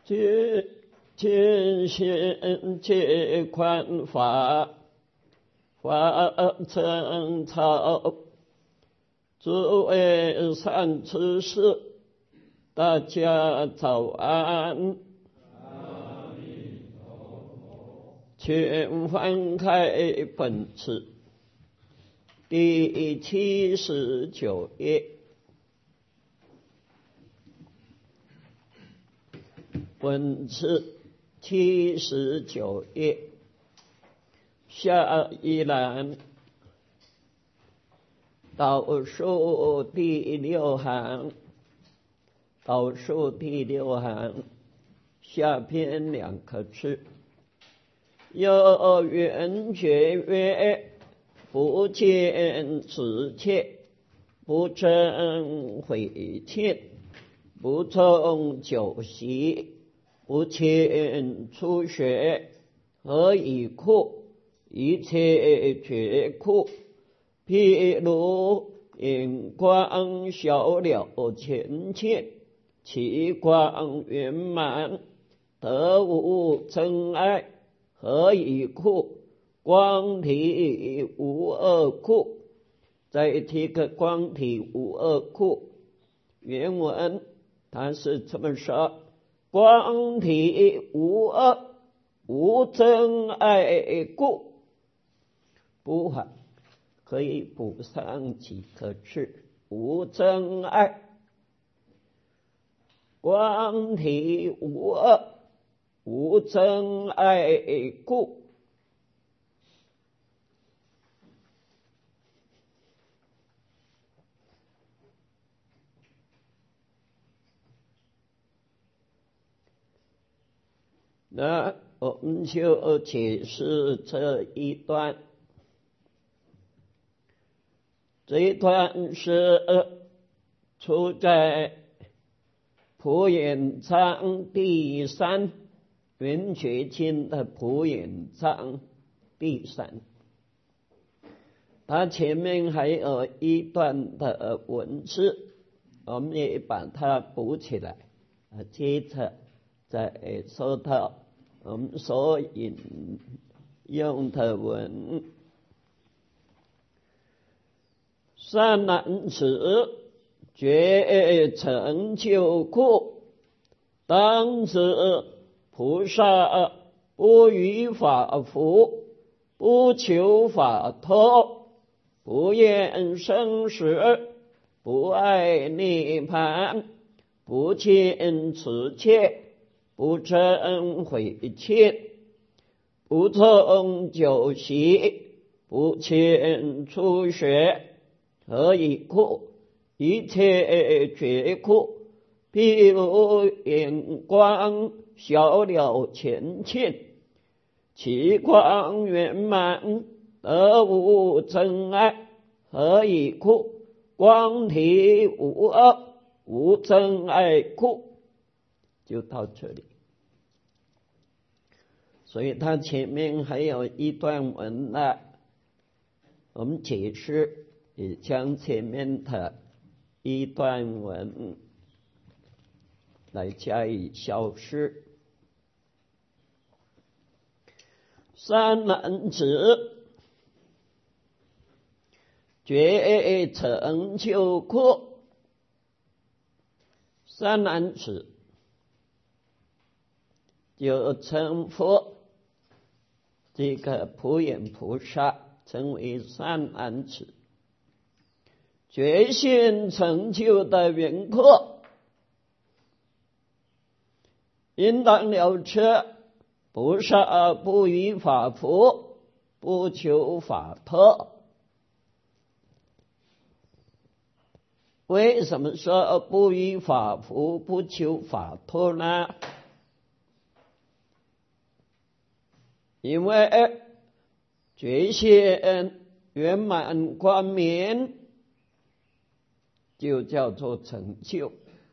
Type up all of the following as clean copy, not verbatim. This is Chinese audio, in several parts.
尽心皆宽法，法正操，诸位善知识，大家早安。请翻开本次第79页，本次79页下一栏倒数第6行，倒数第6行下边2个字，有缘觉曰：不见此切，不争毁切，不从酒席，不见初学，何以故？一切觉故。譬如引光小了浅切，其光圆满，得无真爱。何以故？光体无二故。再提个光体无二故，原文它是这么说：光体无二，无真爱故。补法可以补上几个字：无真爱。光体无二，无真爱故。那我们就解释这一段。这一段是出在普眼章第3，圆觉经的普眼章第3。它前面还有一段的文字，我们也把它补起来，接着再说到我们所引用的文。善男子，觉成就故，当知菩萨不于法服，不求法脱，不厌生死，不爱涅槃，不见此切，不争毁切，不从酒席，不见初学。何以故？一切觉故。譬如眼光小了浅切，其光圆满，得无真爱。何以故？光体无二，无真爱故。就到这里。所以它前面还有一段文呢，我们解释也将前面的一段文来加以消失。善男子，觉成就故。善男子就称佛，这个普眼菩萨称为善男子。觉性成就的缘故，应当了彻，菩萨不于法服，不求法脱。为什么说不于法服，不求法脱呢？因为觉性圆满光明，就叫做成就。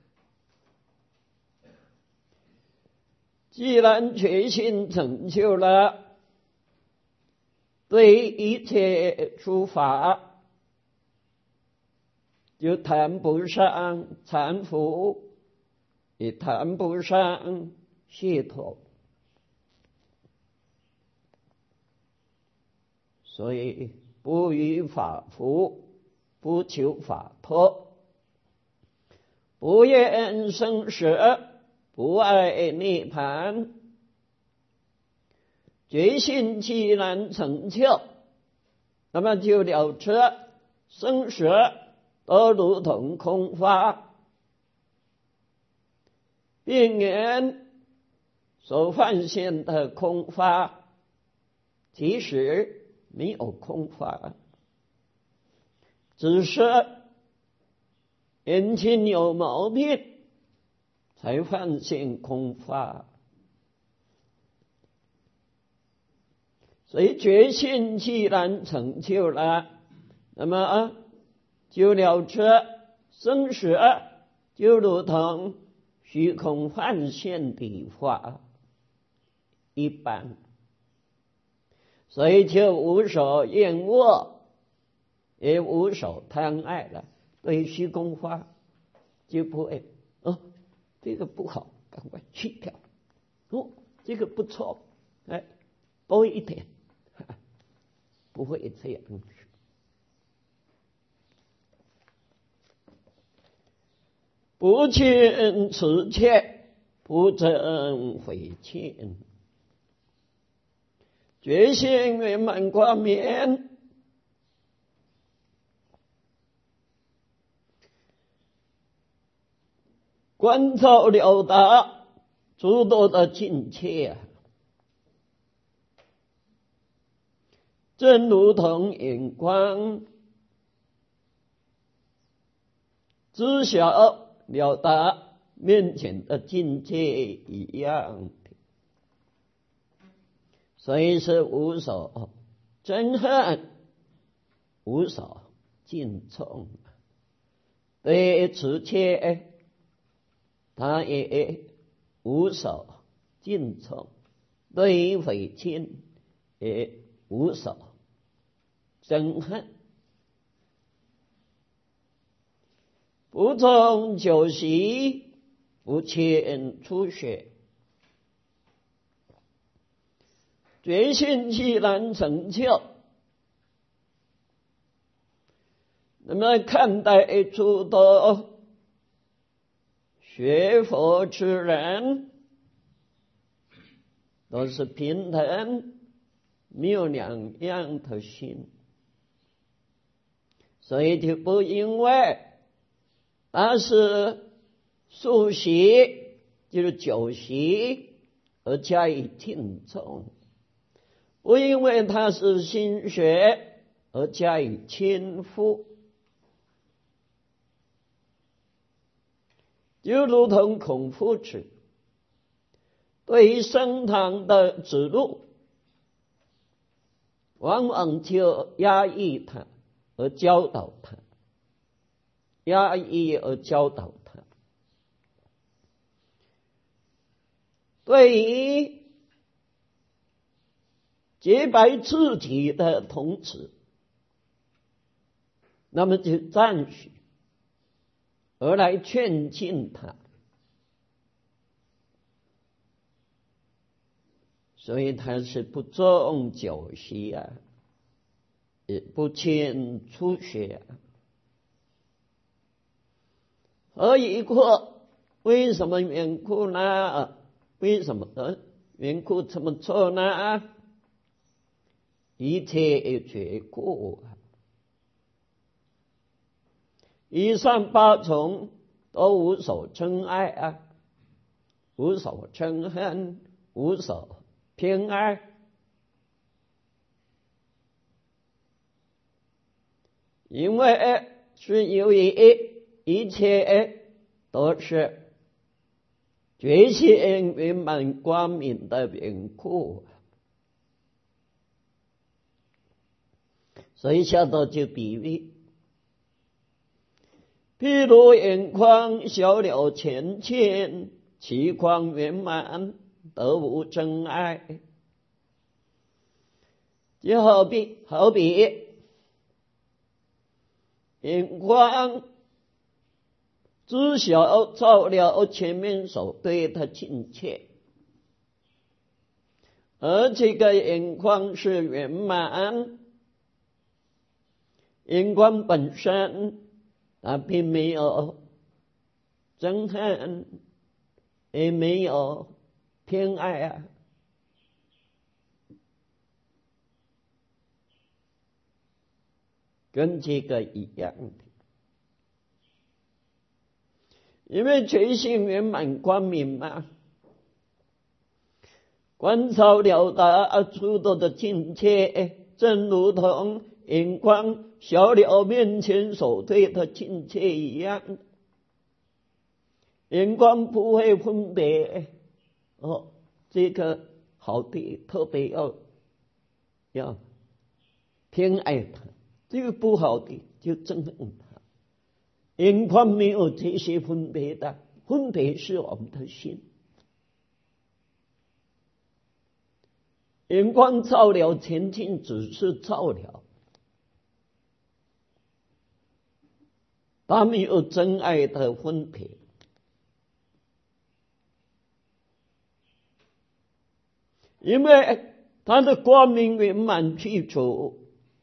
既然觉性成就了，对一切诸法就谈不上搀扶，也谈不上解脱。所以不与法符，不求法脱，不厌生死，不爱涅槃。决心既然成就，那么就了知生死都如同空法，并言所幻现的空法，其实没有空法，只是眼睛有毛病，才幻现空法。所以决心既然成就了，那么就了知生死就如同虚空幻现的法一般，所以就无所厌恶，也无所贪爱了。对虚空法就不会这个不好，赶快去掉。这个不错，多一点，不会这样子。不轻持戒，不增毁轻，决心圆满光明，观照了达诸多的境界，正如同眼光知晓了达面前的境界一样的。所以是无所憎恨，无所敬重。对持戒他也无所敬重，对于毁轻也无所憎恨。不重酒席，不欠初学，决心既然成就，那么看待诸多学佛之人都是平等，没有两样的心，所以就不因为他是素习，就是酒席而加以敬重，不因为他是心学而加以轻忽。就如同孔夫子对于升堂的指路，往往就压抑他而教导他，压抑而教导他。对于洁白自己的童子，那么就赞许而来劝进他。所以他是不重酒席也不轻初学何以故？为什么缘故呢？为什么缘故这么做呢？一切觉故，以上八种都无所憎爱无所憎恨，无所偏爱。因为是由于一切都是觉性圆满光明的缘故，所以下头就比喻，譬如眼眶小了浅浅，其光圆满，得无真爱。就好比眼光知晓照了前面所对的境界， 而这个眼光是圆满，眼光本身它并没有憎恨，也没有偏爱啊，跟这个一样的。因为觉性圆满光明嘛，观照了达诸多的境界，正如同眼光小鸟面前所对的境界一样，眼光不会分别这个好的特别要偏爱它，这个不好的就憎恨它。眼光没有这些分别的，分别是我们的心。眼光照了前进，只是照了，它没有真爱的分别。因为它的光明圆满具足，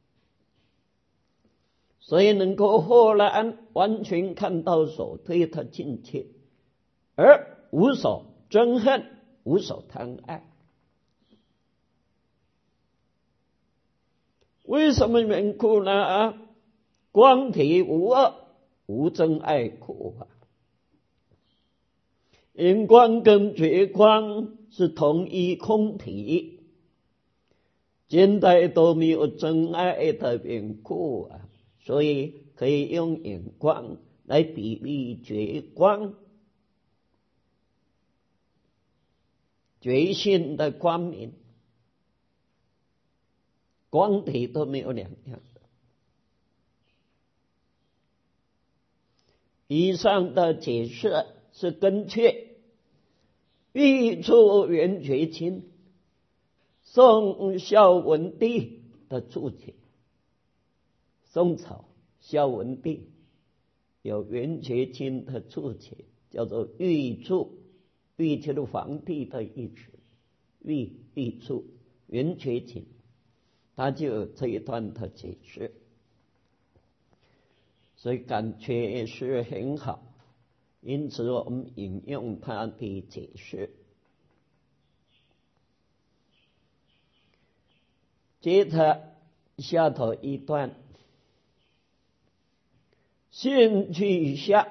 所以能够豁然完全看到所对的境界，而无所憎恨，无所贪爱。为什么缘故呢？光体无二，无憎爱故啊。眼光跟觉光是同一空体，现代都没有真爱的缘故啊，所以可以用眼光来比喻觉光，觉性的光明，光体都没有两样的。以上的解释是根据玉处圆觉经宋孝文帝的注解。宋朝孝文帝有圆觉经的注解，叫做玉注，玉就是皇帝的意思，玉注圆觉经，他就有这一段的解释，所以感觉是很好，因此我们引用他的解释。接着下头一段，性具相，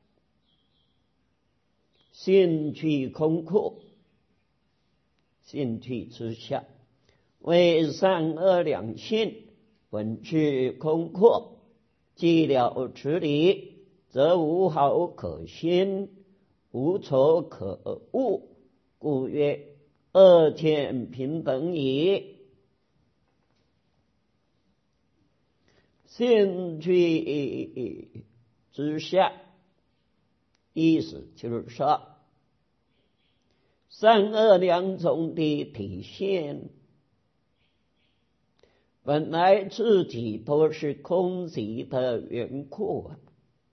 性具空阔，性具之相，为善恶两性，本具空阔，既了此理，则无好可心，无丑可恶，故曰二见平等矣。性具之相，意思就是说，善恶两种的体现，本来自己都是空寂的缘故啊。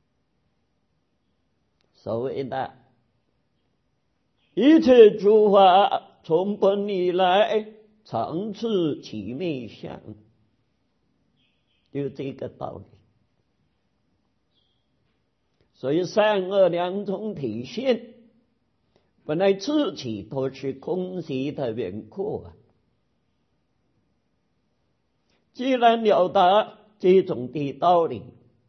所谓的一切诸法从本以来常自其灭相，就这个道理。所以善恶两种体现，本来自己都是空寂的缘故啊。既然了达这种的道理，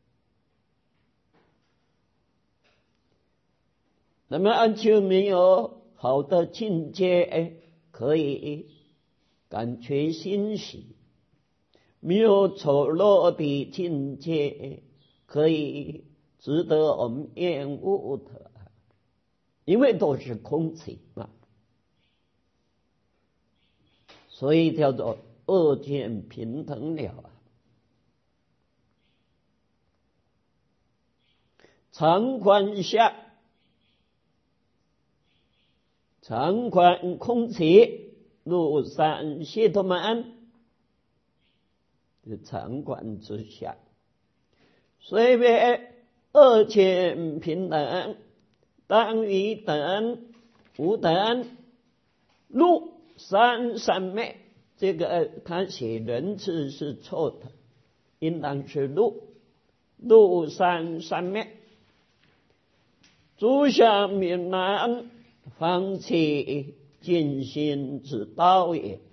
那么就没有好的境界可以感觉欣喜，没有丑陋的境界可以值得我们厌恶的，因为都是空寂嘛，所以叫做二见平等了啊。常观相，常观空寂，如三谢陀门，是常观之相。虽为二见平等，当于等无等，如三昧，这个他写人字是错的，应当是入三昧。诸相泯然，方其尽心之道也。